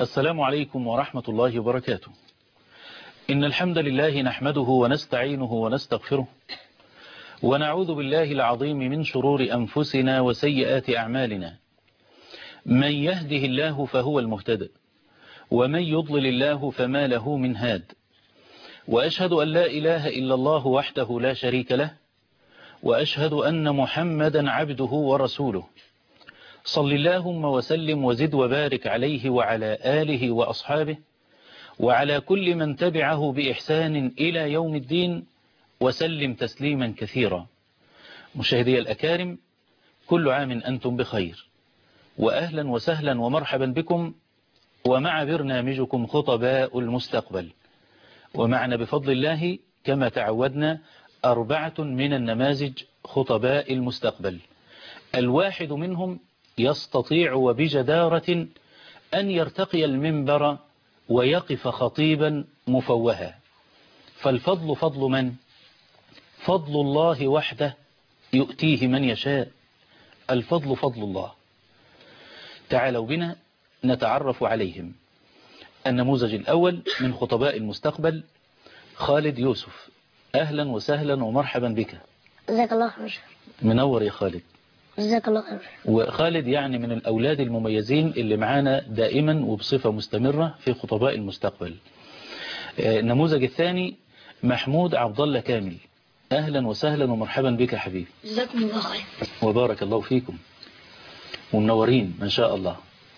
السلام عليكم ورحمة الله وبركاته. إن الحمد لله نحمده ونستعينه ونستغفره ونعوذ بالله العظيم من شرور أنفسنا وسيئات أعمالنا. من يهده الله فهو المهتد ومن يضلل الله فما له من هاد، وأشهد أن لا إله إلا الله وحده لا شريك له، وأشهد أن محمدا عبده ورسوله. صل اللهم وسلم وزد وبارك عليه وعلى آله وأصحابه وعلى كل من تبعه بإحسان إلى يوم الدين، وسلم تسليما كثيرا. مشاهدي الأكارم، كل عام أنتم بخير، وأهلا وسهلا ومرحبا بكم ومع برنامجكم خطباء المستقبل. ومعنا بفضل الله كما تعودنا 4 من النماذج خطباء المستقبل، الواحد منهم يستطيع وبجدارة أن يرتقي المنبر ويقف خطيبا مفوها. فالفضل فضل من؟ فضل الله وحده يؤتيه من يشاء. الفضل فضل الله. تعالوا بنا نتعرف عليهم. النموذج الأول من خطباء المستقبل خالد يوسف. أهلا وسهلا ومرحبا بك. جزاك الله خير. منور يا خالد. جزاك الله خير. وخالد يعني من الأولاد المميزين اللي معانا دائما وبصفة مستمرة في خطباء المستقبل. النموذج الثاني محمود عبد الله كامل. أهلا وسهلا ومرحبا بك حبيبي. جزاكم الله خير. وبارك الله فيكم ومنورين ما شاء الله.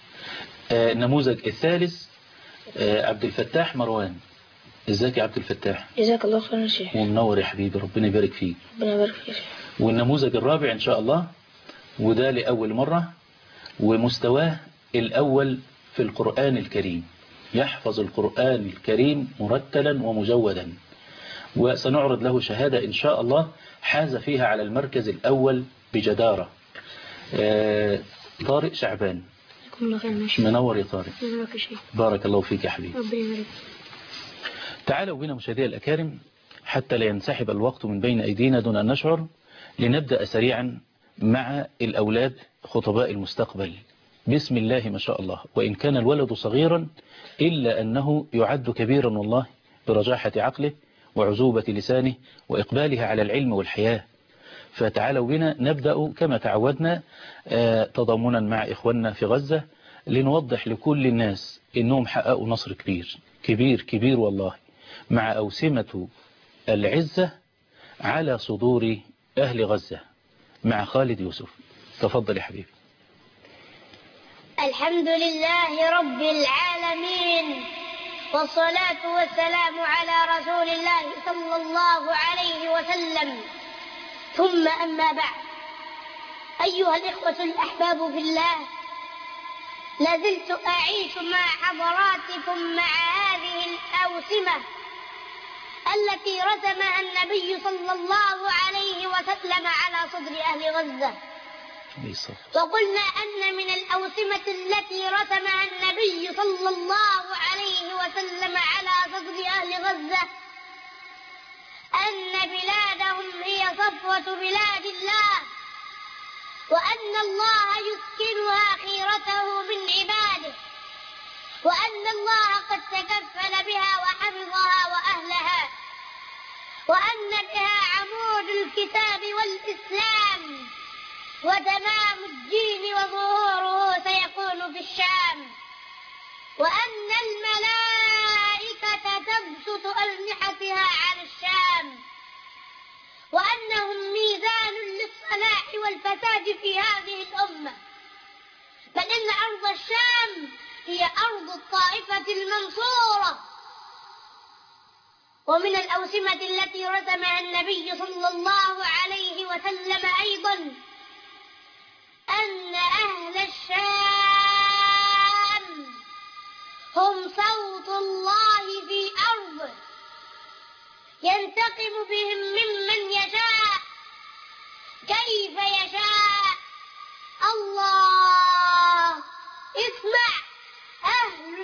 النموذج الثالث عبد الفتاح مروان. ازيك يا عبد الفتاح؟ جزاك الله خير يا شيخ. ومنور يا حبيبي، ربنا يبارك فيك. ربنا يبارك فيك. والنموذج الرابع إن شاء الله، وده لأول مرة، ومستواه الأول في القرآن الكريم، يحفظ القرآن الكريم مرتلا ومجودا، وسنعرض له شهادة إن شاء الله حاز فيها على المركز الأول بجدارة. طارق شعبان. منور يا طارق. بارك الله فيك يا حبيبي. تعالوا بنا مشاهدي الأكارم حتى لا ينسحب الوقت من بين أيدينا دون أن نشعر، لنبدأ سريعا مع الأولاد خطباء المستقبل. بسم الله ما شاء الله، وإن كان الولد صغيرا إلا أنه يعد كبيرا والله، برجاحة عقله وعزوبة لسانه وإقباله على العلم والحياة. فتعالوا بنا نبدأ كما تعودنا تضامنا مع إخواننا في غزة، لنوضح لكل الناس إنهم حققوا نصر كبير كبير كبير والله، مع أوسمة العزة على صدور أهل غزة، مع خالد يوسف. تفضل يا حبيبي. الحمد لله رب العالمين، والصلاة والسلام على رسول الله صلى الله عليه وسلم، ثم أما بعد. أيها الإخوة الأحباب في الله، لازلت أعيش مع حضراتكم مع هذه الأوسمة التي رسمها النبي صلى الله عليه وسلم على صدر أهل غزة. وقلنا أن من الأوسمة التي رسمها النبي صلى الله عليه وسلم على صدر أهل غزة أن بلادهم هي صفوة بلاد الله، وأن الله يسكنها خيرته من عباده، وأن الله قد تكفل بها وحفظها وأهلها، وأن بها عمود الكتاب والإسلام، وتمام الدين وظهوره سيكون في الشام، وأن الملائكة تبسط أجنحتها على الشام، وأنهم ميزان للصلاح والفساد في هذه الأمة، بل إن أرض الشام هي أرض الطائفة المنصورة. ومن الأوسمة التي رسمها النبي صلى الله عليه وسلم أيضا أن أهل الشام هم صوت الله في أرضه، ينتقم بهم ممن يشاء كيف يشاء. الله اسمع، أهل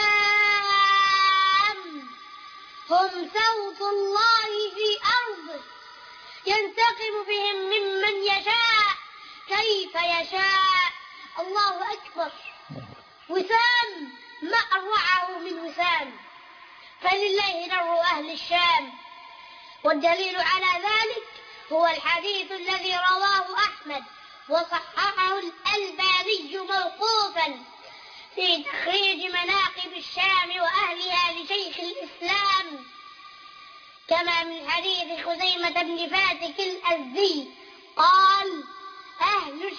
الشام هم صوت الله في أرضه، ينتقم بهم ممن يشاء كيف يشاء. الله أكبر. وسام مع خراسان، فلله در أهل الشام. والدليل على ذلك هو الحديث الذي رواه أحمد وصححه الألباني موقوفا في تخريج مناقب الشام وأهلها لشيخ الإسلام، كما من حديث خزيمة بن فاتك الأزدي قال: أهل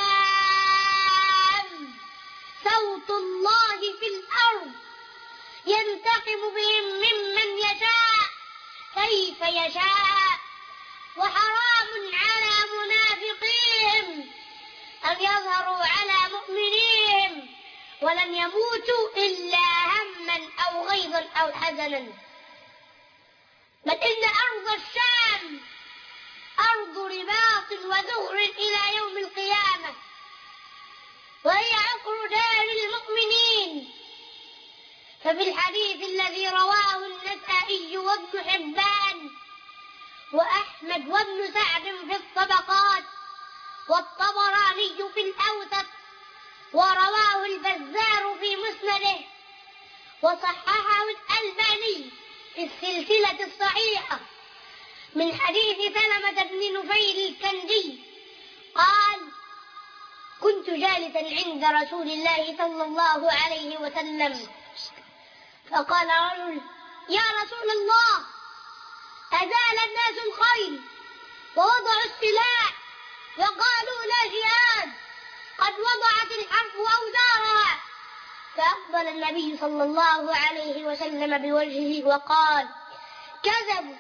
الشام صوت الله في الأرض ينتقم بهم ممن يشاء كيف يشاء، وحرام على منافقيهم أن يظهروا على مؤمنيهم ولم يموتوا إلا هما أو غيظا أو حزنا، بل إن أرض الشام أرض رباط وزهر إلى يوم القيامة، وهي عقر دار المؤمنين. ففي الحديث الذي رواه النسائي وابن حبان وأحمد وابن سعد في الطبقات والطبراني في الأوسط ورواه البزار في مسنده وصححه الألباني في السلسلة الصحيحة من حديث سلمة بن نفيل الكندي قال: كنت جالسا عند رسول الله صلى الله عليه وسلم، فقال رجل: يا رسول الله، أزال الناس الخيل ووضعوا السلاح وقالوا لا جهاد، قد وضعت الحرب أوزارها. فأقبل النبي صلى الله عليه وسلم بوجهه وقال: كذبوا،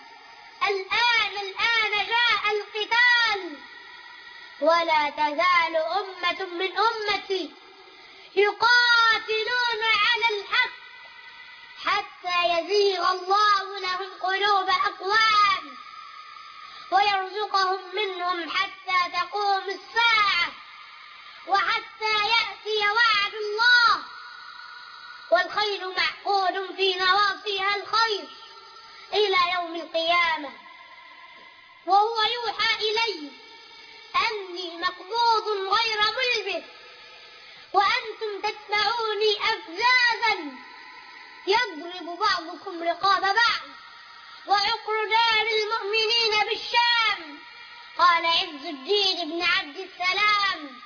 الآن جاء القتال، ولا تزال أمة من أمتي يقاتلون على الحق حتى يزيغ الله لهم قلوب أقوام ويرزقهم منهم حتى تقوم الساعة وحتى يأتي وعد الله، والخيل معقود في نواصيها الخير إلى يوم القيامة، وهو يوحى إلي أني مقبوض غير ملبث، وأنتم تتبعوني أفزازا يضرب بعضكم رقاب بعض، وعقر دار المؤمنين بالشام. قال عز الدين بن عبد السلام: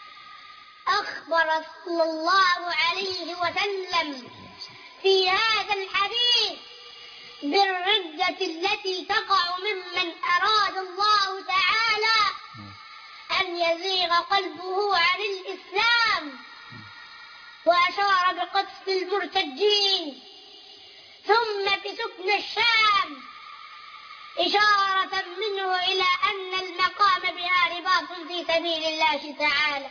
أخبر صلى الله عليه وسلم في هذا الحديث بالردة التي تقع ممن أراد الله تعالى أن يزيغ قلبه عن الإسلام، وأشار بقتل المرتدين، ثم بسكن الشام، إشارة منه إلى أن المقام بها رباط في سبيل الله تعالى،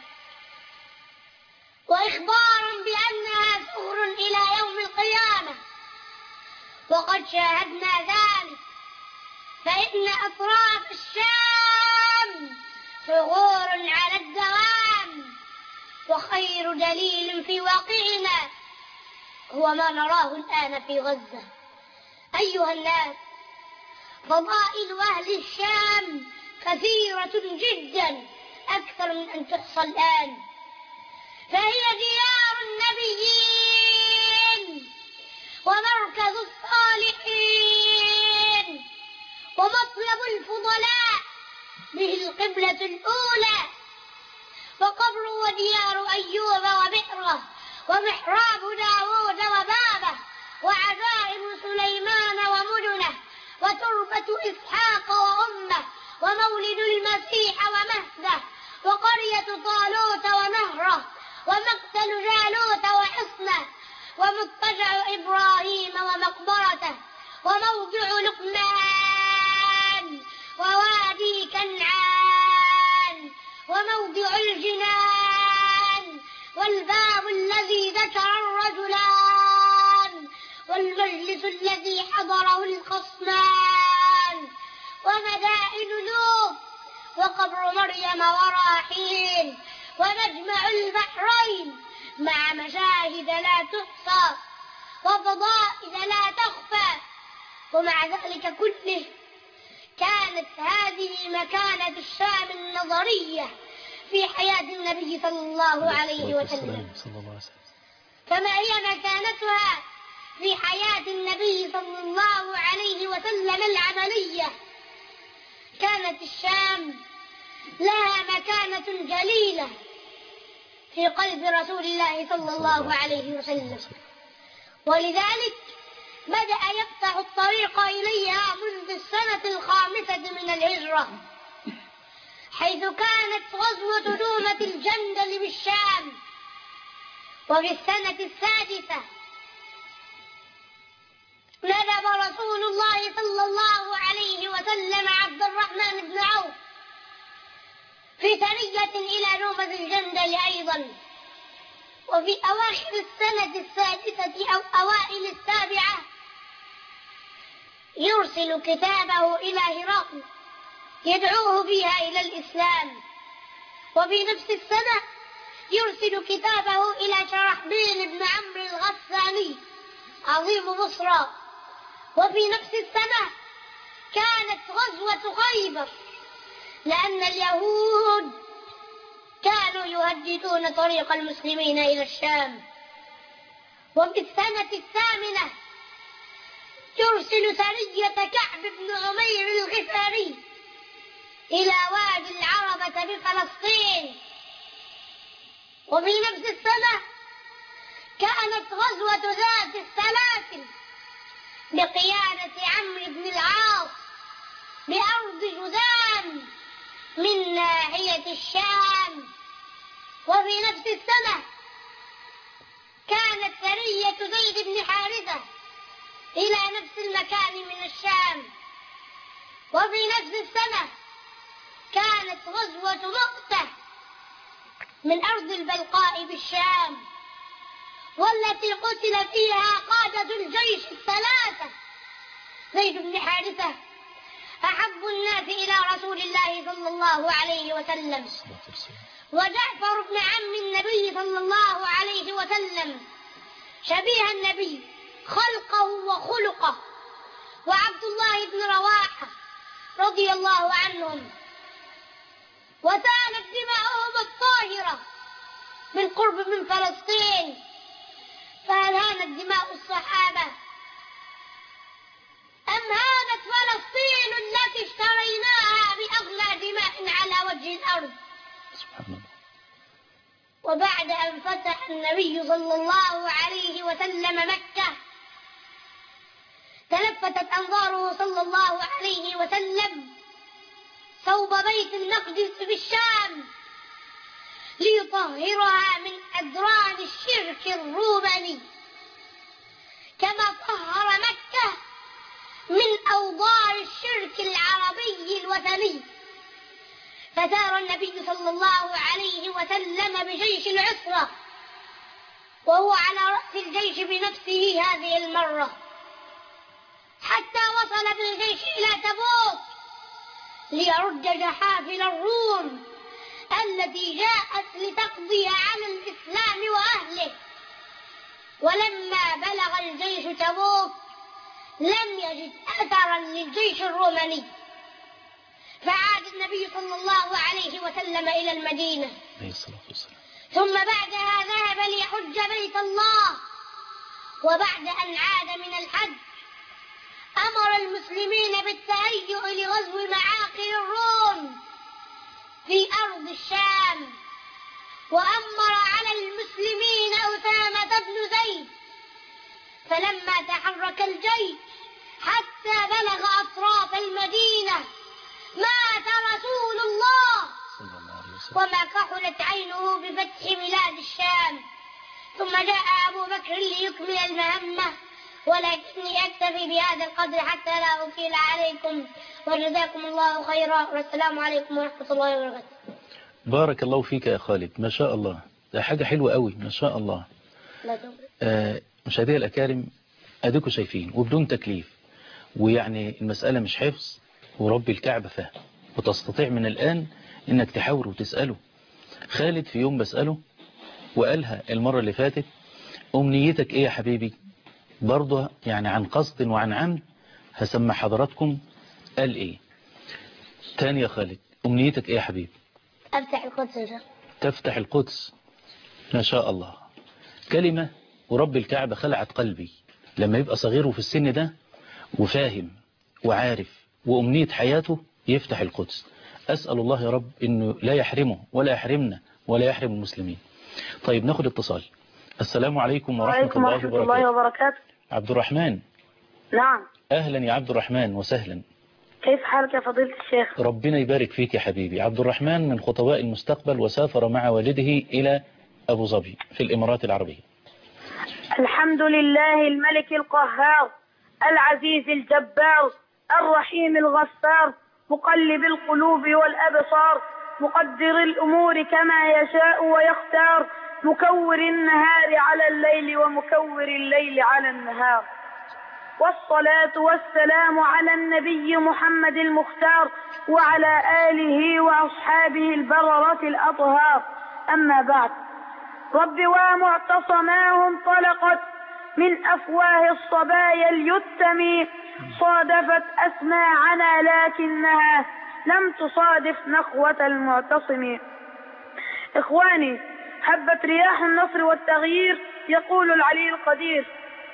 وإخبارا بأنها ثغر إلى يوم القيامة. وقد شاهدنا ذلك، فإن أطراف الشام ثغور على الدوام، وخير دليل في واقعنا هو ما نراه الآن في غزة. أيها الناس، فضائل أهل الشام كثيرة جدا، أكثر من أن تحصى الآن، فهي ديار النبيين ومركز الصالحين ومطلب الفضلاء، به القبلة الأولى، وقبر وديار أيوب وبئره ومحراب داود وبابه وعزائم سليمان ومدنه وتربة إسحاق وأمه ومولد المسيح ومهده وقرية طالوت ونهره ومقتل جالوت وحصنه ومضطجع إبراهيم ومقبرته وموضع لقمان ووادي كنعان وموضع الجنان والباب الذي ذكر الرجلان والمجلس الذي حضره الخصمان ومدائن لوط وقبر مريم وراحيل ومجمع البحرين مع مشاهد لا تحصى وفضائل لا تخفى. ومع ذلك كله كانت هذه مكانة الشام النظرية في حياة النبي صلى الله عليه وسلم، كما هي مكانتها في حياة النبي صلى الله عليه وسلم العملية كانت الشام لها مكانة جليلة في قلب رسول الله صلى الله عليه وسلم، ولذلك بدأ يفتح الطريق إليها منذ السنة 5 من الهجرة، حيث كانت غزوة دومة الجندل بالشام. وفي السنة 6 ندب رسول الله صلى الله عليه وسلم عبد الرحمن بن عوف في سرية إلى دومة الجندل أيضا. وفي أواخر السنة 6 أو أوائل 7 يرسل كتابه إلى هرقل يدعوه بها إلى الإسلام. وفي نفس السنة يرسل كتابه إلى شرحبيل بن عمرو الغساني عظيم بصرى. وفي نفس السنة كانت غزوة خيبر، لأن اليهود كانوا يهددون طريق المسلمين إلى الشام. وفي السنة 8 يرسل سرية كعب بن عمير الغفاري إلى وادي العربة بفلسطين. وفي نفس السنة كانت غزوة ذات السلاسل بقيادة عمرو بن العاص بأرض جذام من ناحية الشام. وفي نفس السنة كانت سرية زيد بن حارثة إلى نفس المكان من الشام. وفي نفس السنة كانت غزوة مؤتة من أرض البلقاء بالشام، والتي قتل فيها قادة الجيش 3 زيد بن حارثة أحب الناس إلى رسول الله صلى الله عليه وسلم، وجعفر بن عم النبي صلى الله عليه وسلم شبيه النبي خلقه وخلقه، وعبد الله بن رواحة رضي الله عنهم. وسالت دماؤهم الطاهرة بالقرب من فلسطين، فهل هانت دماء الصحابة أم هانت فلسطين التي اشتريناها بأغلى دماء على وجه الأرض؟ سبحان الله. وبعد أن فتح النبي صلى الله عليه وسلم مكة تلفتت أنظاره صلى الله عليه وسلم صوب بيت المقدس بالشام ليطهرها من أدران الشرك الروماني، كما طهر مكة من أوضار الشرك العربي الوثني. فسار النبي صلى الله عليه وسلم بجيش العسرة وهو على رأس الجيش بنفسه هذه المرة، حتى وصل بالجيش إلى تبوك ليرد جحافل الروم التي جاءت لتقضي على الإسلام وأهله. ولما بلغ الجيش تبوك لم يجد أثرا للجيش الروماني، فعاد النبي صلى الله عليه وسلم إلى المدينة، ثم بعدها ذهب ليحج بيت الله. وبعد أن عاد من الحج أمر المسلمين بالتهيؤ لغزو معاقل الروم في أرض الشام، وأمر على المسلمين أسامة بن زيد. فلما تحرك الجيش حتى بلغ أطراف المدينة مات رسول الله، وما كحلت عينه بفتح بلاد الشام. ثم جاء أبو بكر ليكمل المهمة، ولكني أكتفي بهذا القدر حتى لا أطيل عليكم، وجزاكم الله خيرا، والسلام عليكم ورحمة الله وبركاته. بارك الله فيك يا خالد، ما شاء الله، ده حاجة حلوة قوي ما شاء الله. مشاهدي الأكارم، أديكوا شايفين وبدون تكليف، ويعني المسألة مش حفظ، ورب الكعبة فهم، وتستطيع من الآن إنك تحاور وتسأله. خالد في يوم بسأله وقالها المرة اللي فاتت، أمنيتك إيه يا حبيبي؟ برضه يعني عن قصد وعن عمد هسمع حضراتكم قال إيه. تاني يا خالد، أمنيتك إيه يا حبيبي؟ أفتح القدس إن شاء الله. تفتح القدس، ما شاء الله. كلمة ورب الكعبة خلعت قلبي، لما يبقى صغير وفي السن ده وفاهم وعارف وأمنية حياته يفتح القدس. أسأل الله يا رب إنه لا يحرمه ولا يحرمنا ولا يحرم المسلمين. طيب ناخد اتصال. السلام عليكم ورحمة الله وبركاته. عبد الرحمن. نعم. أهلا يا عبد الرحمن وسهلا. كيف حالك يا فضيلة الشيخ؟ ربنا يبارك فيك يا حبيبي. عبد الرحمن من خطباء المستقبل وسافر مع والده إلى أبو ظبي في الإمارات العربية. الحمد لله الملك القهار العزيز الجبار الرحيم الغفار مقلب القلوب والأبصار مقدر الأمور كما يشاء ويختار مكور النهار على الليل ومكور الليل على النهار. والصلاة والسلام على النبي محمد المختار وعلى آله وأصحابه البررة الأطهار. أما بعد، رب ومعتصماهم طلقت من أفواه الصبايا اليتم صادفت أسماعنا لكنها لم تصادف نخوة المعتصم. إخواني، هبت رياح النصر والتغيير. يقول العلي القدير: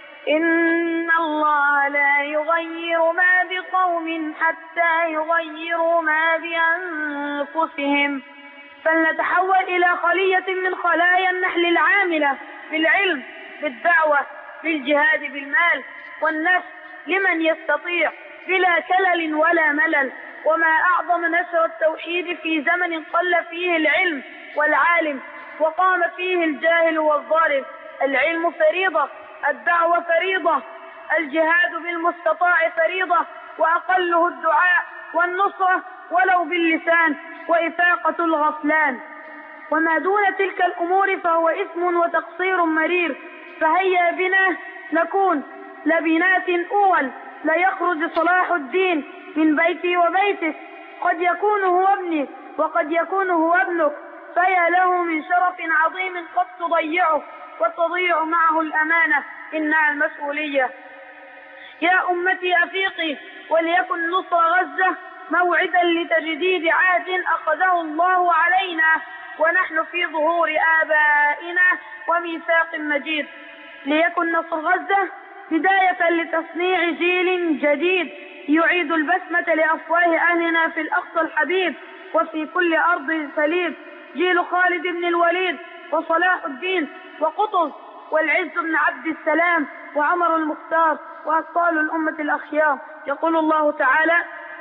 إن الله لا يغير ما بقوم حتى يغيروا ما بأنفسهم. فلنتحول إلى خلية من خلايا النحل العاملة بالعلم بالدعوة بالجهاد بالمال والنفس لمن يستطيع بلا كلل ولا ملل. وما أعظم نشر التوحيد في زمن قل فيه العلم والعالم وقام فيه الجاهل والظالم. العلم فريضة، الدعوة فريضة، الجهاد بالمستطاع فريضة، وأقله الدعاء والنصرة ولو باللسان وإفاقة الغفلان. وما دون تلك الأمور فهو إثم وتقصير مرير. فهيا بنا نكون لبنات أول لا يخرج صلاح الدين من بيتي وبيتك. قد يكون هو ابني وقد يكون هو ابنك، فيا له من شرف عظيم قد تضيعه وتضيع معه الأمانة إنها المسؤولية. يا أمتي أفيقي وليكن نصر غزة موعدا لتجديد عهد أخذه الله علينا ونحن في ظهور آبائنا وميثاق مجيد. ليكن نصر غزة بداية لتصنيع جيل جديد يعيد البسمة لأفواه أهلنا في الأقصى الحبيب وفي كل أرض سليب. جيل خالد بن الوليد وصلاح الدين وقطز والعز بن عبد السلام وعمر المختار وأبطال الأمة الأخيار. يقول الله تعالى: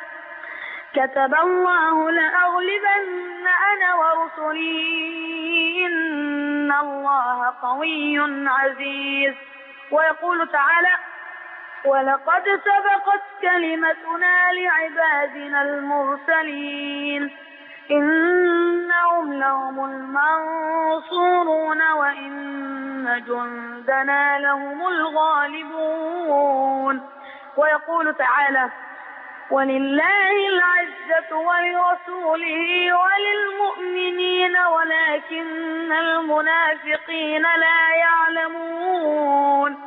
كتب الله لأغلبن أنا ورسلي إن الله قوي عزيز. ويقول تعالى: ولقد سبقت كلمتنا لعبادنا المرسلين إنهم لهم المنصورون وإن جندنا لهم الغالبون. ويقول تعالى: ولله العزة ولرسوله وللمؤمنين ولكن المنافقين لا يعلمون.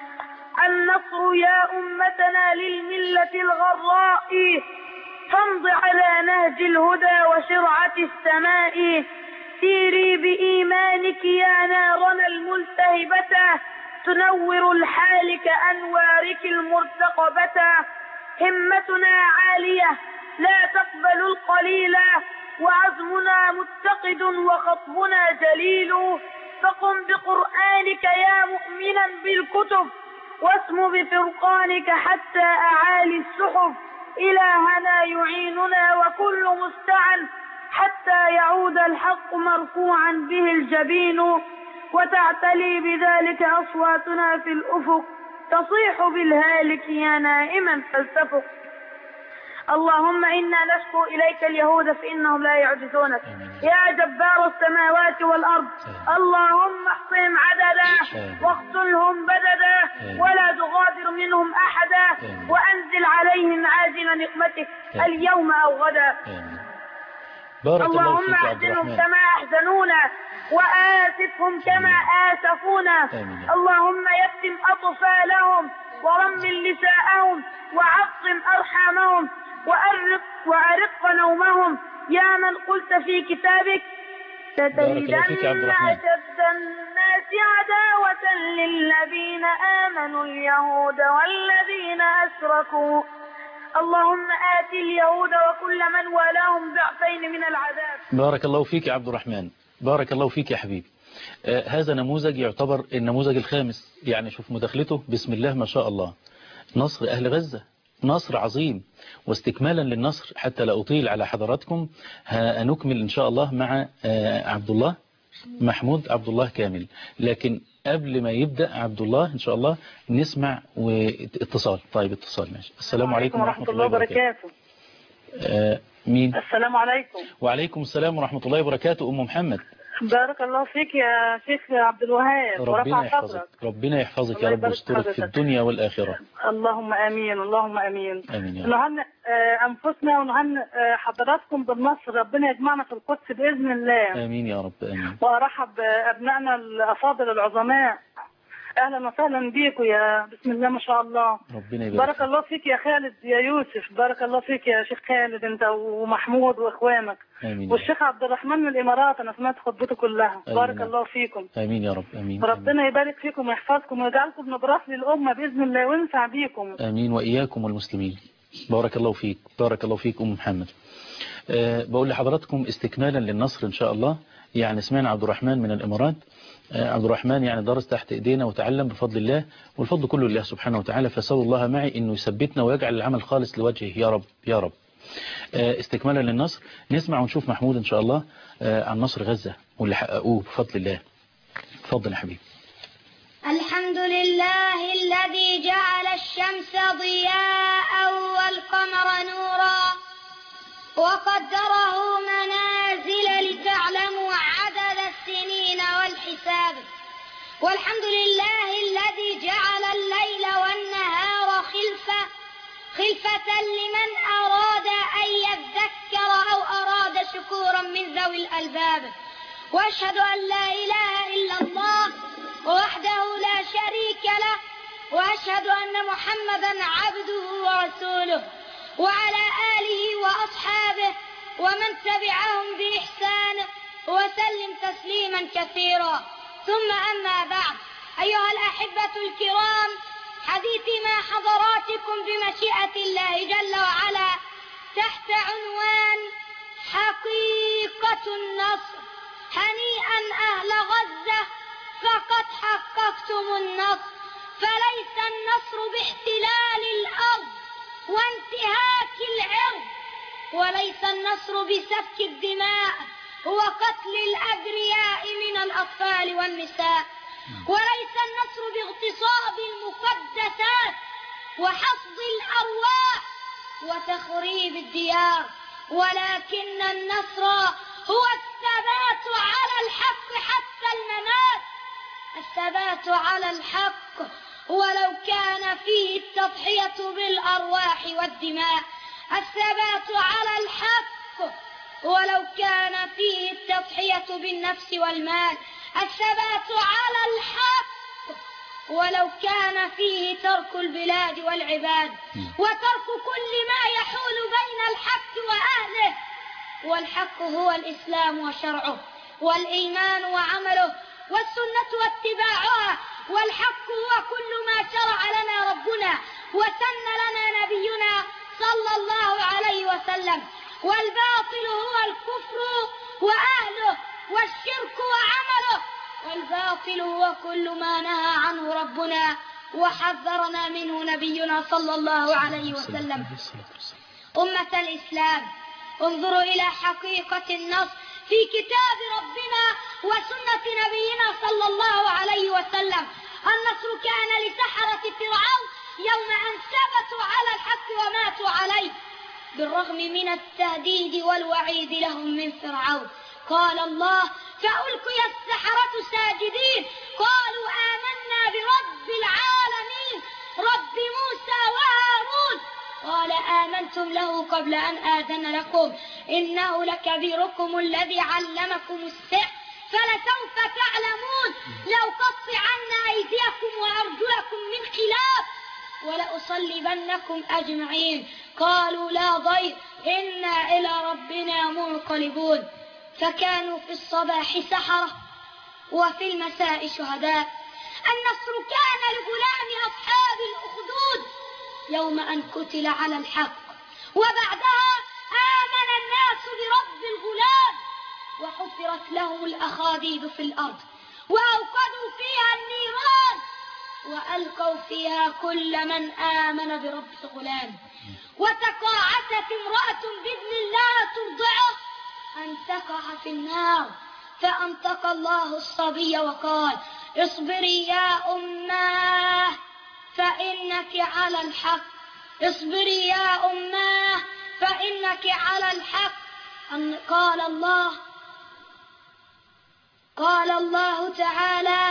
النصر يا أمتنا للملة الغراء، فامض على نهج الهدى وشرعة السماء. سيري بإيمانك يا نارنا الملتهبة تنور الحال كأنوارك المرتقبة. همتنا عالية لا تقبل القليل وعزمنا متقد وخطبنا جليل. فقم بقرآنك يا مؤمنا بالكتب واسم بفرقانك حتى أعالي السحب. إلهنا يعيننا وكل مستعن حتى يعود الحق مرفوعا به الجبين وتعتلي بذلك أصواتنا في الأفق تصيح بالهالك يا نائما فالتفق. اللهم إنا نشكو إليك اليهود فإنهم لا يعجزونك يا جبار السماوات والأرض. اللهم احصهم عددا واقتلهم بددا ولا تغادر منهم أحدا وأنزل عليهم عاجل نقمتك اليوم أو غدا. اللهم احزنهم كما أحزنونا وآسفهم كما آسفونا. اللهم يتم أطفالهم ورمل نساءهم وعظم أرحامهم وأرق نومهم. يا من قلت في كتابك: ستجدن أشد الناس عداوة للذين آمنوا اليهود وثمود والذين أشركوا. اللهم آت اليهود وكل من والاهم ضعفين من العذاب. بارك الله فيك يا عبد الرحمن، بارك الله فيك يا حبيبي. هذا نموذج يعتبر النموذج الخامس، يعني شوف مداخلته بسم الله ما شاء الله. نصر أهل غزة نصر عظيم، واستكمالا للنصر حتى لا أطيل على حضراتكم هنكمل إن شاء الله مع عبد الله محمود عبد الله كامل. لكن قبل ما يبدأ عبد الله إن شاء الله نسمع واتصال. طيب اتصال ماشي. السلام عليكم ورحمة الله وبركاته. مين؟ السلام عليكم. وعليكم السلام ورحمة الله وبركاته. أم محمد. بارك الله فيك يا شيخ عبد الوهاب. ربنا يحفظك، ربنا يحفظك يا رب ويسترك في الدنيا والآخرة. اللهم آمين، اللهم آمين. آمين يا رب. نهنئ أنفسنا ونهنئ حضراتكم بالنصر، ربنا يجمعنا في القدس بإذن الله. آمين يا رب آمين. وأرحب بأبنائنا الأفاضل العظماء، أهلا وسهلا بيكم يا بسم الله ما شاء الله. ربنا يبارك. بارك الله فيك يا خالد يا يوسف، بارك الله فيك يا شيخ خالد أنت ومحمود وإخوانك. آمين. والشيخ عبد الرحمن من الإمارات أنا سمعت خطبته كلها. آمين. بارك الله فيكم. آمين يا رب آمين. ربنا يبارك فيكم ويحفظكم ويجعلكم نبرات للأمة بإذن الله وينفع بيكم. آمين وإياكم والمسلمين. بارك الله فيك، بارك الله فيك أم محمد. بقول لحضراتكم استكمالا للنصر إن شاء الله. يعني سمعنا عبد الرحمن من الإمارات. عبد الرحمن يعني درس تحت إيدينا وتعلم بفضل الله، والفضل كله لله سبحانه وتعالى. فسأل الله معي إنه يثبتنا ويجعل العمل خالص لوجهه يا رب يا رب. استكمالا للنصر نسمع ونشوف محمود إن شاء الله عن نصر غزة واللي حققوه بفضل الله. تفضل يا حبيبي. الحمد لله الذي جعل الشمس ضياء والقمر نورا وقدره منازل لتعلموا عدد السنين والحساب. والحمد لله الذي جعل الليل والنهار خلفة لمن أراد أن يذكر أو أراد شكورا من ذوي الألباب. وأشهد أن لا إله إلا الله وحده لا شريك له، وأشهد أن محمدا عبده ورسوله وعلى آله وأصحابه ومن تبعهم بإحسان وسلم تسليما كثيرا. ثم أما بعد، أيها الأحبة الكرام، حديثي مع حضراتكم بمشيئة الله جل وعلا تحت عنوان حقيقة النصر. هنيئا أهل غزة فقد حققتم النصر، فليس النصر باحتلال الأرض وانتهاك العرض، وليس النصر بسفك الدماء وقتل الأبرياء من الأطفال والنساء، وليس النصر باغتصاب المقدسات وحصد الأرواح وتخريب الديار، ولكن النصر هو الثبات على الحق حتى الممات. الثبات على الحق ولو كان فيه التضحية بالأرواح والدماء، الثبات على الحق ولو كان فيه التضحية بالنفس والمال، الثبات على الحق ولو كان فيه ترك البلاد والعباد وترك كل ما يحول بين الحق وأهله. والحق هو الإسلام وشرعه، والإيمان وعمله، والسنة واتباعها. والحق هو كل ما شرع لنا ربنا وسن لنا نبينا صلى الله عليه وسلم، والباطل هو الكفر وأهله والشرك وعمله. والباطل هو كل ما نهى عنه ربنا وحذرنا منه نبينا صلى الله عليه وسلم. أمة الإسلام، انظروا إلى حقيقة النصر في كتاب ربنا وسنة نبينا صلى الله عليه وسلم. النصر كان لسحرة فرعون يوم أن ثبتوا على الحق وماتوا عليه بالرغم من التهديد والوعيد لهم من فرعون. قال الله: فألقي السحرة ساجدين قالوا آمنا برب العالمين رب موسى وهارون. قال: آمنتم له قبل أن آذن لكم إنه لكبيركم الذي علمكم السحر فلسوف تعلمون لأقطعن أيديكم وأرجلكم من خلاف ولأصلبنكم أجمعين. قالوا: لا ضير إنا إلى ربنا منقلبون. فكانوا في الصباح سحرة وفي المساء شهداء. النصر كان لغلام أصحاب الأخدود يوم أن قتل على الحق. وبعدها آمن الناس برب الغلام، وحفرت لهم الأخاديد في الأرض، وأوقدوا فيها النيران، وألقوا فيها كل من آمن برب الغلام. وتقاعست امرأة بإذن الله ترضعه أن تقع في النار، فأنطق الله الصبي وقال: اصبري يا أماه فإنك على الحق، اصبري يا أماه فإنك على الحق. قال الله تعالى.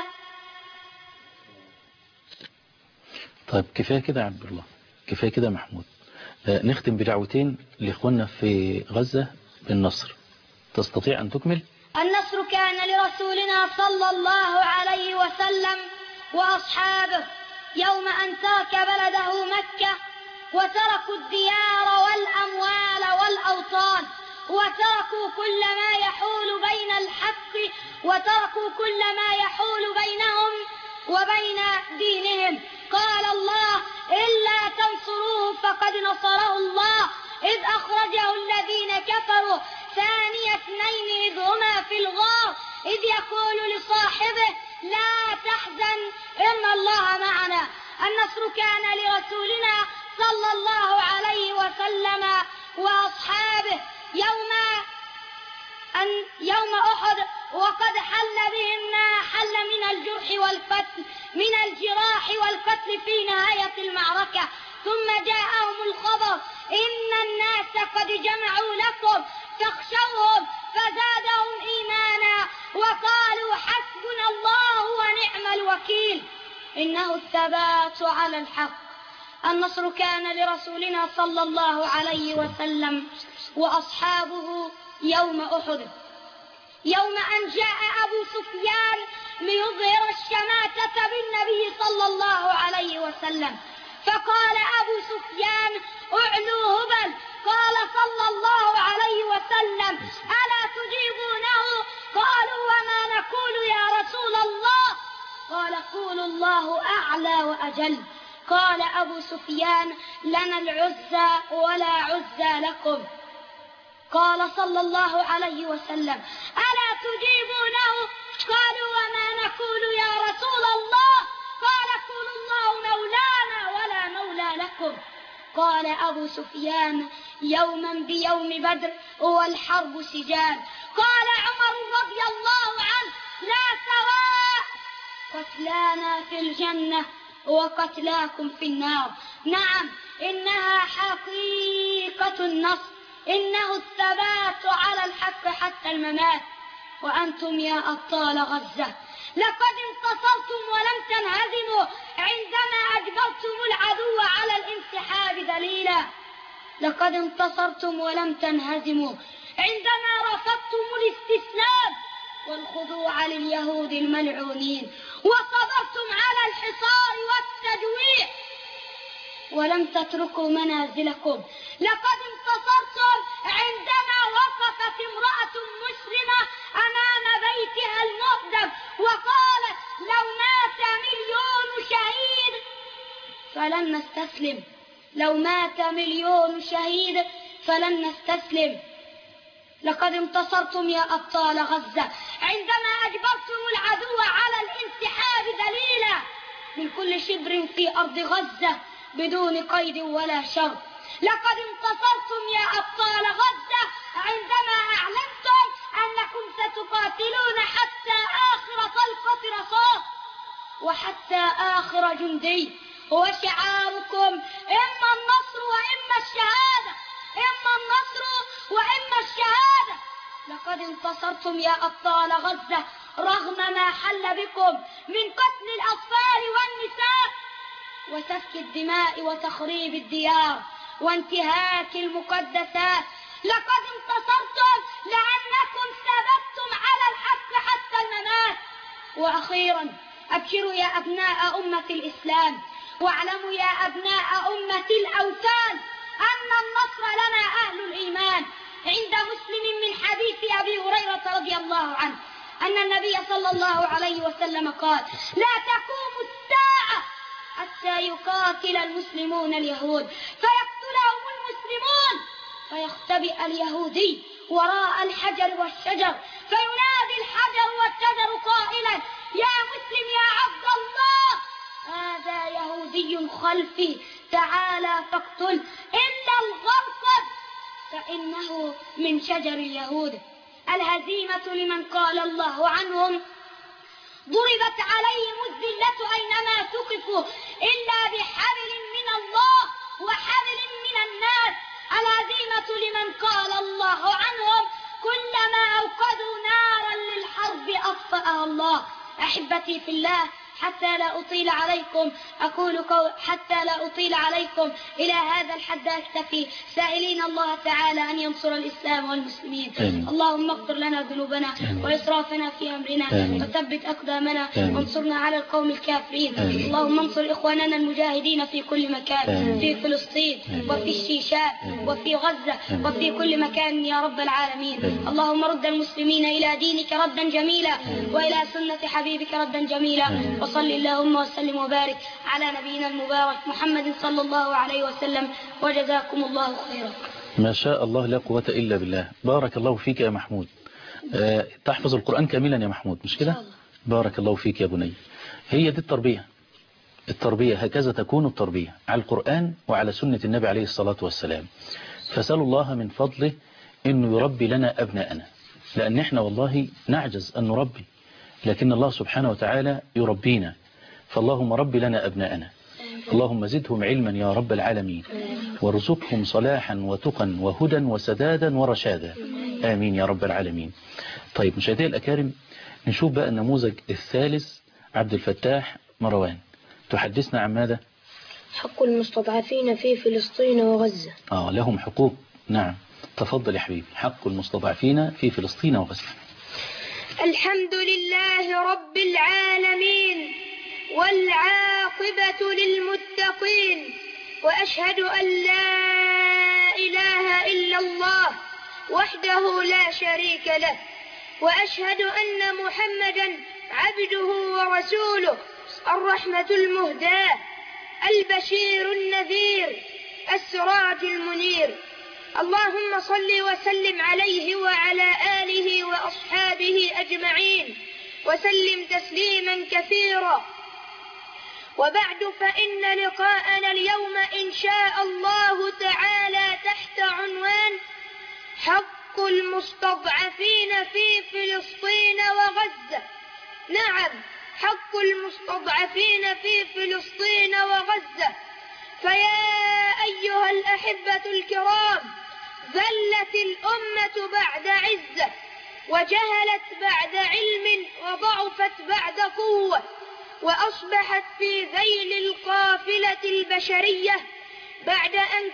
طيب كفاية كده يا عبد الله، كفاية كده محمود. نختم بدعوتين لإخواننا في غزة بالنصر. تستطيع أن تكمل؟ النصر كان لرسولنا صلى الله عليه وسلم وأصحابه يوم أن ترك بلده مكة، وتركوا الديار والأموال والأوطان، وتركوا كل ما يحول بين الحق، وتركوا كل ما يحول بينهم وبين دينهم. قال الله: إلا تنصروه فقد نصره الله إذ أخرجه الذين كفروا ثاني اثنين إذ هما في الغار إذ يقول لصاحبه لا تحزن إن الله معنا. النصر كان لرسولنا صلى الله عليه وسلم وأصحابه يوم أحد، وقد حل بهم ما حل من الجراح والقتل في نهاية المعركة. ثم جاءهم الخبر: إن الناس قد جمعوا لكم فاخشوهم، فزادهم إيمانا وقالوا حسبنا الله ونعم الوكيل. إنه الثبات على الحق. النصر كان لرسولنا صلى الله عليه وسلم وأصحابه يوم أحد، يوم أن جاء أبو سفيان ليظهر الشماتة بالنبي صلى الله عليه وسلم، فقال أبو سفيان: اعلوا هبل. قال صلى الله عليه وسلم: ألا تجيبونه؟ قالوا: وما نقول يا رسول الله؟ قال: قولوا الله أعلى وأجل. قال أبو سفيان: لنا العزى ولا عزى لكم. قال صلى الله عليه وسلم: ألا تجيبونه؟ قالوا: وما نقول يا رسول الله؟ قال: قولوا الله مولانا ولا مولى لكم. قال أبو سفيان: يوما بيوم بدر والحرب سجال. قال عمر رضي الله عنه: لا سواء، قتلانا في الجنة وقتلاكم في النار. نعم، إنها حقيقة النصر، إنه الثبات على الحق حتى الممات. وأنتم يا أبطال غزة لقد انتصرتم ولم تنهزموا عندما أجبرتم العدو على الانسحاب دليلا. لقد انتصرتم ولم تنهزموا عندما رفضتم الاستسلام والخضوع لليهود الملعونين، وصبرتم على الحصار والتجويع ولم تتركوا منازلكم. لقد انتصرتم عندما وقفت امرأة مسلمة أمام بيتها المهدم وقالت: لو مات 1,000,000 شهيد فلن نستسلم، لو مات 1,000,000 شهيد فلن نستسلم. لقد انتصرتم يا أبطال غزة عندما أجبرتم العدو على الانسحاب دليلا من كل شبر في أرض غزة بدون قيد ولا شر. لقد انتصرتم يا أبطال غزة عندما أعلنتم أنكم ستقاتلون حتى آخر طلقة رصاص وحتى آخر جندي، وشعاركم إما النصر وإما الشهادة، إما النصر وإما الشهادة. لقد انتصرتم يا أبطال غزة رغم ما حل بكم من قتل الأطفال والنساء وسفك الدماء وتخريب الديار وانتهاك المقدسات. لقد انتصرتم لأنكم ثبتتم على الحق حتى الممات. وأخيرا أبشروا يا أبناء أمة الإسلام، واعلموا يا أبناء أمة الأوثان أن النصر لنا أهل الإيمان. عند مسلم من حديث أبي هريرة رضي الله عنه أن النبي صلى الله عليه وسلم قال: لا تقوم الساعة حتى يقاتل المسلمون اليهود فيقتلهم المسلمون، فيختبئ اليهودي وراء الحجر والشجر، فينادي الحجر والشجر قائلا: يا مسلم يا عبد الله، هذا يهودي خلفي، تعالى فاقتل، إلا الغرقد فإنه من شجر اليهود. الهزيمة لمن قال الله عنهم: ضربت عليهم الذلة أينما ثقفوا إلا بحبل من الله وحبل من الناس. الهزيمة لمن قال الله عنهم: كلما أوقدوا نارا للحرب أطفأها الله. أحبتي في الله، حتى لا أطيل عليكم إلى هذا الحد أكتفي، سائلين الله تعالى أن ينصر الإسلام والمسلمين. آمين. اللهم اغفر لنا ذنوبنا وإسرافنا في أمرنا، وثبت أقدامنا، وانصرنا على القوم الكافرين. اللهم انصر إخواننا المجاهدين في كل مكان، في فلسطين وفي الشيشان وفي غزة وفي كل مكان يا رب العالمين. اللهم رد المسلمين إلى دينك ردا جميلا، وإلى سنة حبيبك ردا جميلا. وصل اللهم وسلم وبارك على نبينا المبارك محمد صلى الله عليه وسلم، وجزاكم الله خيرا. ما شاء الله، لا قوة إلا بالله. بارك الله فيك يا محمود. تحفظ القرآن كاملا يا محمود، مش كده؟ بارك الله فيك يا بني. هي دي التربية هكذا تكون التربية، على القرآن وعلى سنة النبي عليه الصلاة والسلام. فسألوا الله من فضله إنه يربي لنا أبناءنا، لأن احنا والله نعجز أن نربي، لكن الله سبحانه وتعالى يربينا. فاللهم رب لنا أبناءنا، اللهم زدهم علما يا رب العالمين، وارزقهم صلاحا وتقا وهدى وسدادا ورشادا، آمين يا رب العالمين. طيب مشاهدي الأكارم، نشوف بقى النموذج الثالث. عبد الفتاح مروان تحدثنا عن ماذا؟ حق المستضعفين في فلسطين وغزة. لهم حقوق، نعم. تفضل يا حبيبي. حق المستضعفين في فلسطين وغزة. الحمد لله رب العالمين، والعاقبة للمتقين، وأشهد أن لا إله إلا الله وحده لا شريك له، وأشهد أن محمدا عبده ورسوله، الرحمة المهداة، البشير النذير، السراج المنير. اللهم صل وسلم عليه وعلى آله وأصحابه أجمعين، وسلم تسليما كثيرا. وبعد، فإن لقاءنا اليوم إن شاء الله تعالى تحت عنوان حق المستضعفين في فلسطين وغزة. نعم، حق المستضعفين في فلسطين وغزة. فيا أيها الأحبة الكرام، ذلت الأمة بعد عزة، وجهلت بعد علم، وضعفت بعد قوة، وأصبحت في ذيل القافلة البشرية بعد أن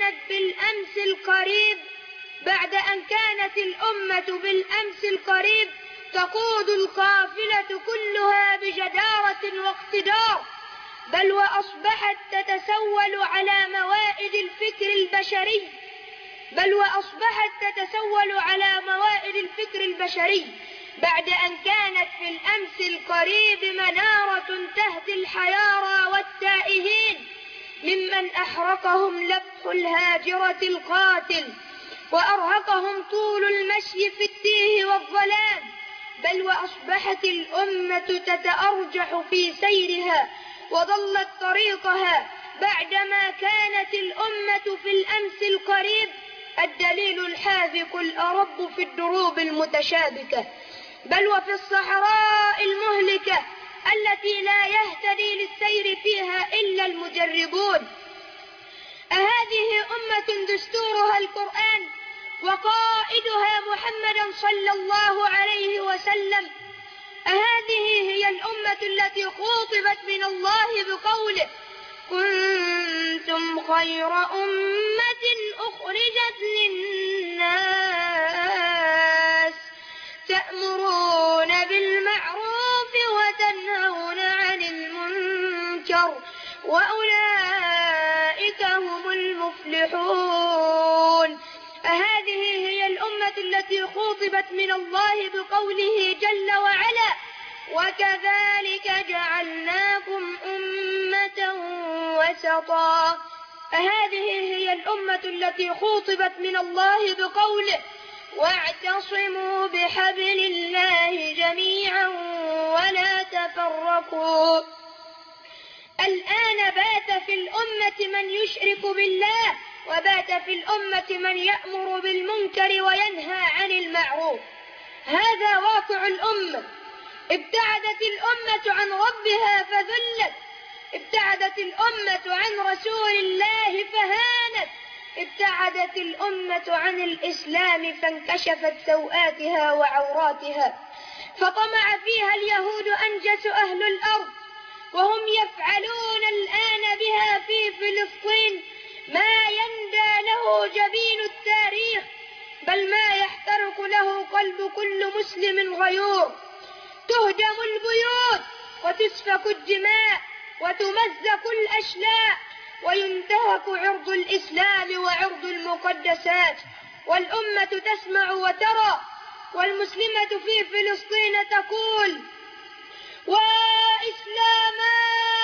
كانت الأمة بالأمس القريب تقود القافلة كلها بجدارة واقتدار، بل وأصبحت تتسول على موائد الفكر البشري بعد أن كانت في الأمس القريب منارة تهدي الحيارى والتائهين ممن أحرقهم لبخ الهاجرة القاتل، وأرهقهم طول المشي في التيه والظلام، بل وأصبحت الأمة تتأرجح في سيرها وضلت طريقها بعدما كانت الأمة في الأمس القريب الدليل الحاذق الأرب في الدروب المتشابكة، بل وفي الصحراء المهلكة التي لا يهتدي للسير فيها إلا المجربون. أهذه أمة دستورها القرآن وقائدها محمد صلى الله عليه وسلم؟ أهذه هي الأمة التي خاطبت من الله بقوله: كنتم خير أمة أخرجت للناس تأمرون بالمعروف وتنهون عن المنكر وأولئك هم المفلحون. هذه هي الأمة التي خاطبت من الله بقوله جل وعلا: وكذلك جعلناكم أمة وسطا. فهذه هي الأمة التي خوطبت من الله بقوله: واعتصموا بحبل الله جميعا ولا تفرقوا. الآن بات في الأمة من يشرك بالله، وبات في الأمة من يأمر بالمنكر وينهى عن المعروف. هذا واقع الأمة. ابتعدت الأمة عن ربها فذلت، ابتعدت الأمة عن رسول الله فهانت، ابتعدت الأمة عن الإسلام فانكشفت سوآتها وعوراتها. فطمع فيها اليهود أنجس أهل الأرض، وهم يفعلون الآن بها في فلسطين ما يندى له جبين التاريخ، بل ما يحترق له قلب كل مسلم غيور. تهدم البيوت وتسفك الدماء وتمزق الأشلاء وينتهك عرض الإسلام وعرض المقدسات، والأمة تسمع وترى، والمسلمة في فلسطين تقول: وإسلاما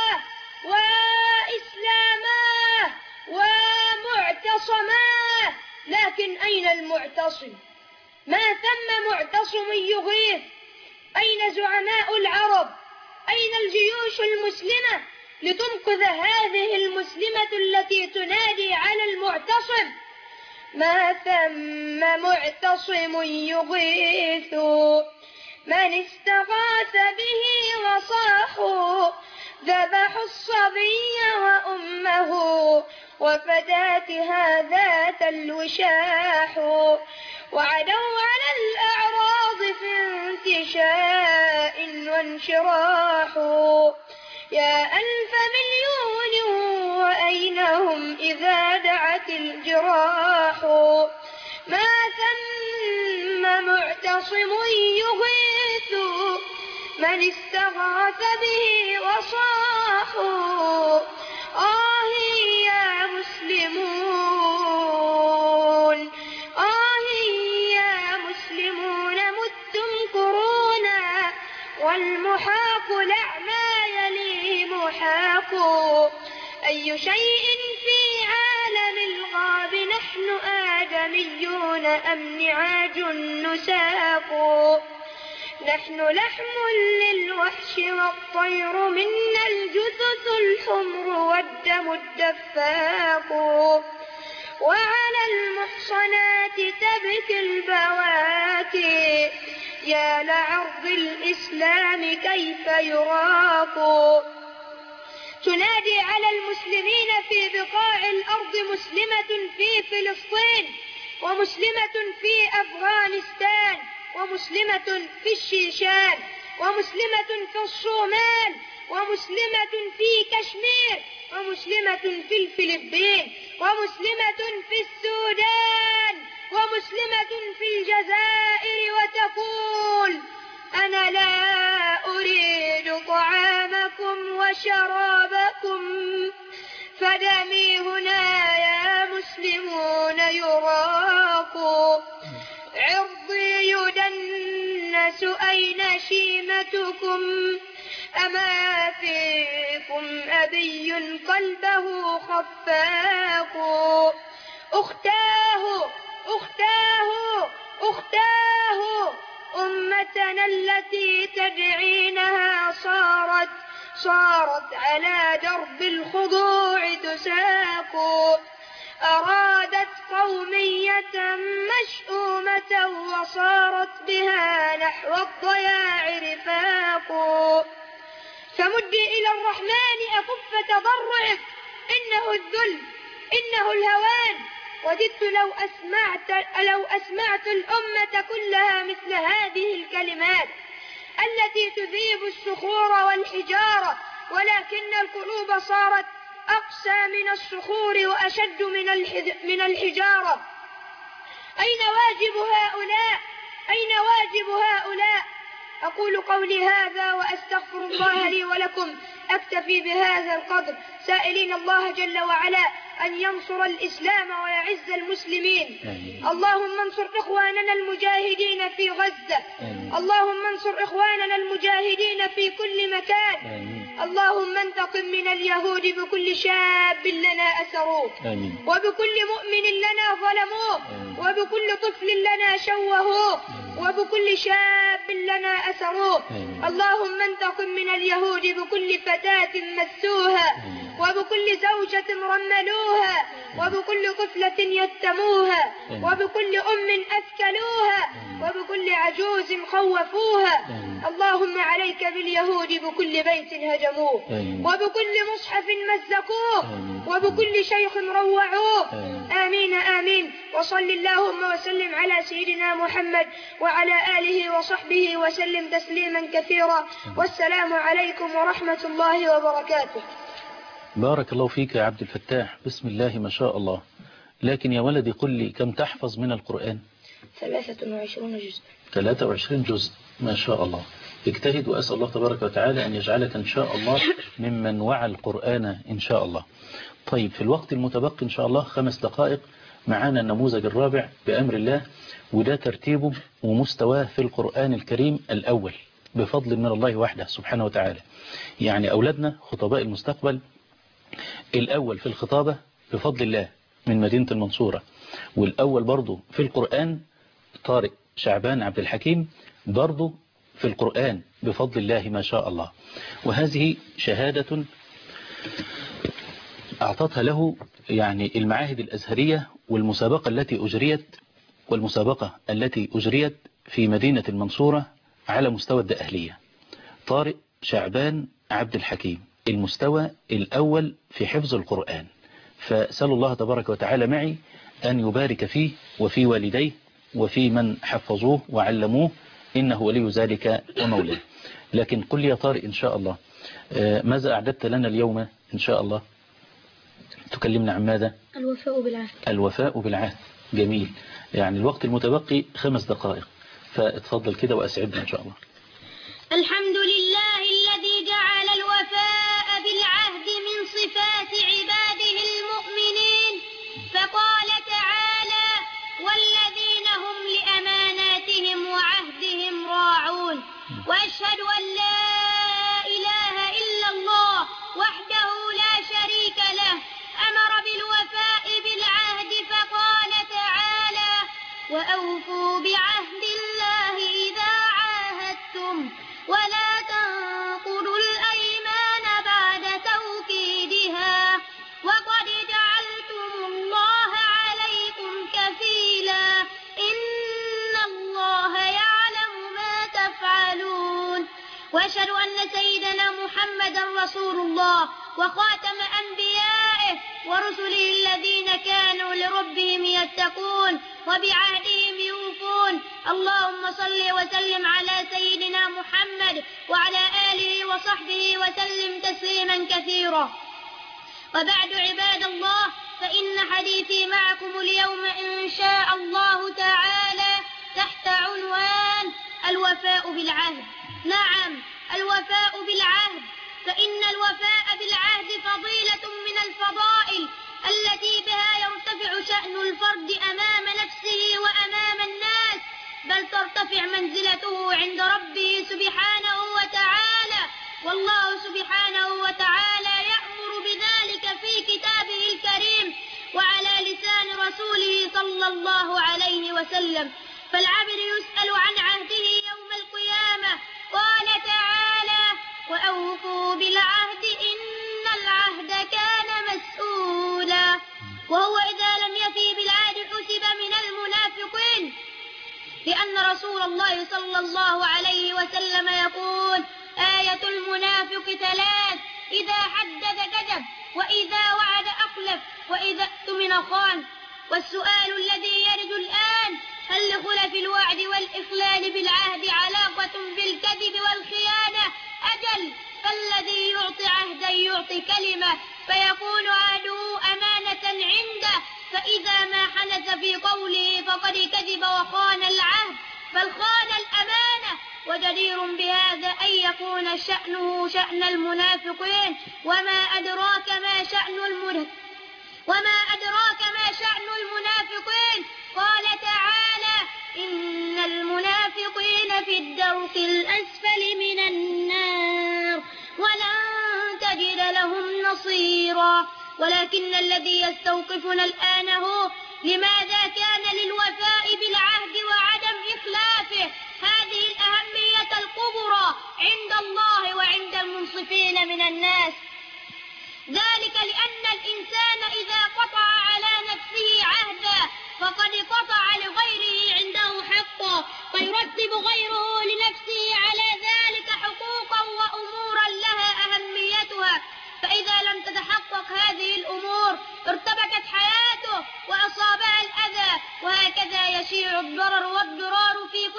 وإسلاما ومعتصما. لكن أين المعتصم؟ ما ثم معتصم يغيث. أين زعماء العرب؟ أين الجيوش المسلمة لتنقذ هذه المسلمة التي تنادي على المعتصم؟ ما ثم معتصم يغيث. من استغاث به وصاحوا، ذبحوا الصبي وأمه وفتاتها ذات الوشاح، وعدوا على الأعراض في انتشاء وانشراح. يا ألف مليون وأين هم إذا دعت الجراح. ما ثم معتصم يغيث. من استغاث به وصاحوا. آه يا مسلمون، آه يا مسلمون، متم كرونا والمحاق لعنا يلي محاق. أي شيء في عالم الغاب نحن آدميون أم نعاج نساق. نحن لحم للوحش والطير، منا الجثث الحمر والدم الدفاق. وعلى المحصنات تبكي البواكي، يا لعرض الإسلام كيف يراق. تنادي على المسلمين في بقاع الأرض، مسلمة في فلسطين، ومسلمة في أفغانستان، ومسلمة في الشيشان، ومسلمة في الصومال، ومسلمة في كشمير، ومسلمة في الفلبين، ومسلمة في السودان، ومسلمة في الجزائر، وتقول: أنا لا أريد طعامكم وشرابكم، فدمي هنا يا مسلمون يراق. عرضي يدنس، أين شيمتكم؟ أما فيكم أبي قلبه خفاق. أختاه أختاه أختاه، أمتنا التي تدعينها صارت على درب الخضوع تساق. أرادت قومية مشؤومة وصارت بها نحو الضياع رفاق. فمدي إلى الرحمن أكف تضرعك، إنه الذل، إنه الهوان. وددت لو أسمعت الأمة كلها مثل هذه الكلمات التي تذيب الصخور والحجارة، ولكن القلوب صارت أقسى من الصخور وأشد من الحجارة. أين واجب هؤلاء؟ أين واجب هؤلاء؟ أقول قولي هذا وأستغفر الله لي ولكم. أكتفي بهذا القدر، سائلين الله جل وعلا أن ينصر الإسلام ويعز المسلمين. اللهم انصر إخواننا المجاهدين في غزة. اللهم انصر إخواننا المجاهدين في كل مكان. اللهم انتقم من اليهود بكل شاب لنا أسروه وبكل مؤمن لنا ظلموه وبكل طفل لنا شوهوه وبكل شاب لنا أسروه. اللهم انتقم من اليهود بكل فتاة مسوها وبكل زوجة رملوها وبكل طفلة يتموها وبكل أثكلوها وبكل عجوز خوفوها. اللهم عليك باليهود بكل بيت هجموه وبكل مصحف مزقوه وبكل شيخ روعوه. آمين آمين. وصل اللهم وسلم على سيدنا محمد وعلى آله وصحبه وسلم تسليما كثيرا. والسلام عليكم ورحمة الله وبركاته. بارك الله فيك يا عبد الفتاح، بسم الله ما شاء الله. لكن يا ولدي قل لي كم تحفظ من القرآن؟ 23 جزء. 23 جزء ما شاء الله. اجتهد وأسأل الله تبارك وتعالى أن يجعلك إن شاء الله ممن وعى القرآن إن شاء الله. طيب في الوقت المتبقي إن شاء الله 5 دقائق معانا النموذج الرابع بأمر الله، وده ترتيبه ومستواه في القرآن الكريم الأول بفضل من الله وحده سبحانه وتعالى. يعني أولادنا خطباء المستقبل الأول في الخطابة بفضل الله من مدينة المنصورة، والأول برضو في القرآن طارق شعبان عبد الحكيم برضو في القرآن بفضل الله ما شاء الله. وهذه شهادة أعطتها له يعني المعاهد الأزهرية والمسابقة التي أجريت في مدينة المنصورة على مستوى الدقهلية. طارق شعبان عبد الحكيم المستوى الأول في حفظ القرآن، فأسأل الله تبارك وتعالى معي أن يبارك فيه وفي والديه وفي من حفظوه وعلموه، إنه ولي ذلك ومولاه. لكن قل لي يا طارق إن شاء الله ماذا أعددت لنا اليوم إن شاء الله؟ تكلمنا عن ماذا؟ الوفاء بالعهد. الوفاء بالعهد، جميل. يعني الوقت المتبقي 5 دقائق، فاتفضل كده وأسعدنا إن شاء الله. الحمد لله الذي جعل الوفاء بالعهد من صفات عباده المؤمنين، فقال تعالى: والذين هم لأماناتهم وعهدهم راعون. وأشهد أن لا إله إلا الله وحده لا شريك له، أمر بالوفاء بالعهد فقال تعالى: وأوفوا بعهد الله إذا عاهدتم ولا تنقضوا الأيمان بعد توكيدها وقد جعلتم الله عليكم كفيلا إن الله يعلم ما تفعلون. وأشهد أن سيدنا محمدا رسول الله وخاتم أنبيائه ورسله الذين كانوا لربهم يتقون وبعهدهم يوفون. اللهم صل وسلم على سيدنا محمد وعلى آله وصحبه وسلم تسليما كثيرا. وبعد عباد الله، فإن حديثي معكم اليوم إن شاء الله تعالى تحت عنوان الوفاء بالعهد. نعم، الوفاء بالعهد، فإن الوفاء بالعهد فضيلة من الفضائل التي بها يرتفع شأن الفرد أمام نفسه وأمام الناس، بل ترتفع منزلته عند ربه سبحانه وتعالى. والله سبحانه وتعالى يأمر بذلك في كتابه الكريم وعلى لسان رسوله صلى الله عليه وسلم. فالعبد يسأل عن عهده يوم القيامة. قال تعالى: وأوفوا بالعهد إن العهد كان مسؤولا. وهو إذا لم يفي بالعهد حسب من المنافقين، لأن رسول الله صلى الله عليه وسلم يقول: آية المنافق 3: إذا حدث كذب وإذا وعد أخلف وإذا اؤتمن خان. والسؤال الذي يرد الآن: هل لخلف الوعد والإخلال بالعهد علاقة بالكذب والخيانة؟ أجل، فالذي يعطي عهدا يعطي كلمة فيكون عهده أمانة عنده، فإذا ما حنث في قوله فقد كذب وخان العهد بل خان الأمانة. وجدير بهذا أن يكون شأنه شأن المنافقين. وما أدراك ما شأن المنافقين؟ قال تعالى: إن المنافقين في الدرك الأسفل من النار ولن لهم نصيرا. ولكن الذي يستوقفنا الآن هو لماذا كان للوفاء بالعهد وعدم إخلافه هذه الأهمية الكبرى عند الله وعند المنصفين من الناس؟ ذلك لأن الإنسان إذا قطع على نفسه عهدا فقد قطع لغيره عنده حقا، فيرتب غيره لنفسه على ذلك حقوقا وأمورا لها أهميتها، فإذا لم تتحقق هذه الأمور ارتبكت حياته وأصابها الأذى، وهكذا يشيع الضرر والضرار في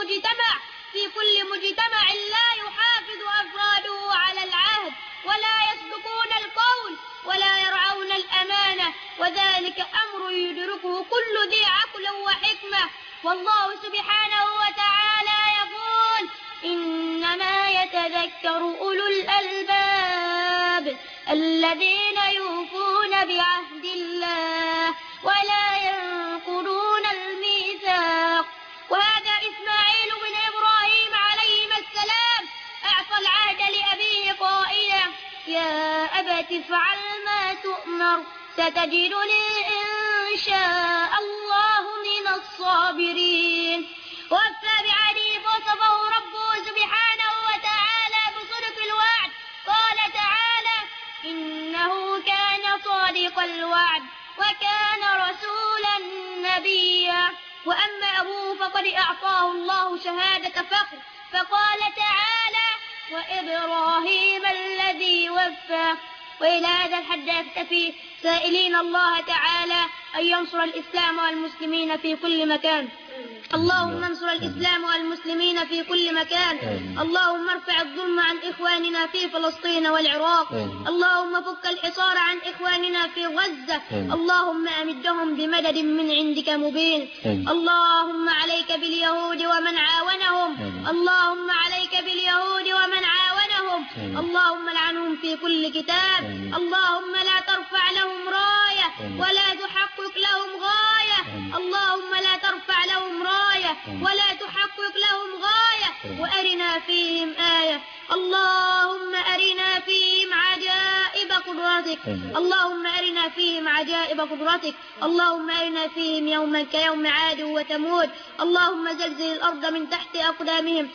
كل مجتمع لا يحافظ أفراده على العهد ولا يسبقون القول ولا يرعون الأمانة، وذلك أمر يدركه كل ذي عقل وحكمة. والله سبحانه وتعالى يقول: إنما يتذكر أولو الألباب الذين يوفون بعهد الله ولا ينقضون الميثاق. وهذا إسماعيل بن إبراهيم عليهما السلام أعطى العهد لأبيه قائلا: يا أبت افعل ما تؤمر ستجدني إن شاء الله من الصابرين. ووفى بعهده فوصفه ربه سبحانه وتعالى بصدق الوعد، قال تعالى: إنه كان صادق الوعد وكان رسولا نبيا. وأما أبوه فقد أعطاه الله شهادة فخر، فقال تعالى: وإبراهيم الذي وفى. وإلى هذا الحد نكتفي، سائلين الله تعالى أن ينصر الإسلام والمسلمين في كل مكان. اللهم انصر الإسلام والمسلمين في كل مكان. اللهم ارفع الظلم عن إخواننا في فلسطين والعراق. اللهم فك الحصار عن إخواننا في غزة. اللهم أمدهم بمدد من عندك مبين. اللهم عليك باليهود ومن عاونهم. اللهم عليك باليهود ومن عاونهم. اللهم لعنهم في كل كتاب. اللهم لا ترفع لهم راية ولا تحقق لهم غاية. اللهم لا ترفع لهم راية ولا تحقق لهم غاية، وأرنا فيهم آية. اللهم أرنا فيهم عجائب قدرتك. اللهم أرنا فيهم عجائب قدرتك. اللهم أرنا فيهم يوما كيوم عاد وثمود. اللهم زلزل الأرض من تحت أقدامهم.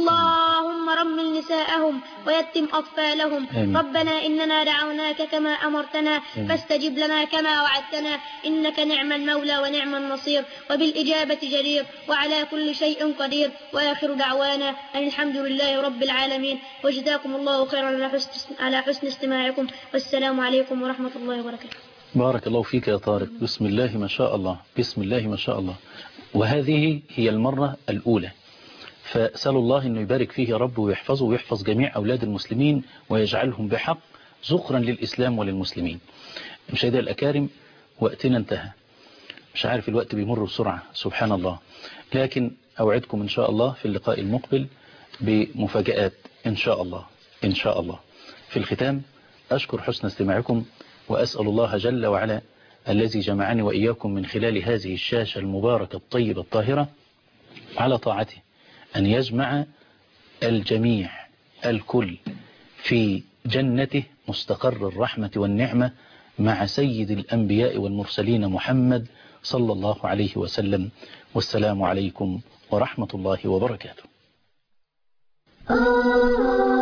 اللهم رمل نساءهم ويتم أطفالهم. ربنا إننا دعوناك كما أمرتنا فاستجب لنا كما وعدتنا، إنك نعم المولى ونعم النصير، وبالإجابة جدير، وعلى كل شيء قدير. وآخر دعوانا أن الحمد لله رب العالمين، وجزاكم الله خيرا على حسن استماعكم، والسلام عليكم ورحمة الله وبركاته. بارك الله فيك يا طارق، بسم الله ما شاء الله، بسم الله ما شاء الله. وهذه هي المرة الأولى، فأسأل الله أنه يبارك فيه يا رب ويحفظه ويحفظ جميع أولاد المسلمين ويجعلهم بحق ذخرا للإسلام وللمسلمين. مشاهدينا الأكارم، وقتنا انتهى، مش عارف الوقت بيمر بسرعة سبحان الله، لكن أوعدكم إن شاء الله في اللقاء المقبل بمفاجآت إن شاء الله إن شاء الله. في الختام أشكر حسن استماعكم، وأسأل الله جل وعلا الذي جمعني وإياكم من خلال هذه الشاشة المباركة الطيبة الطاهرة على طاعته أن يجمع الجميع الكل في جنته مستقر الرحمة والنعمة مع سيد الأنبياء والمرسلين محمد صلى الله عليه وسلم. والسلام عليكم ورحمة الله وبركاته.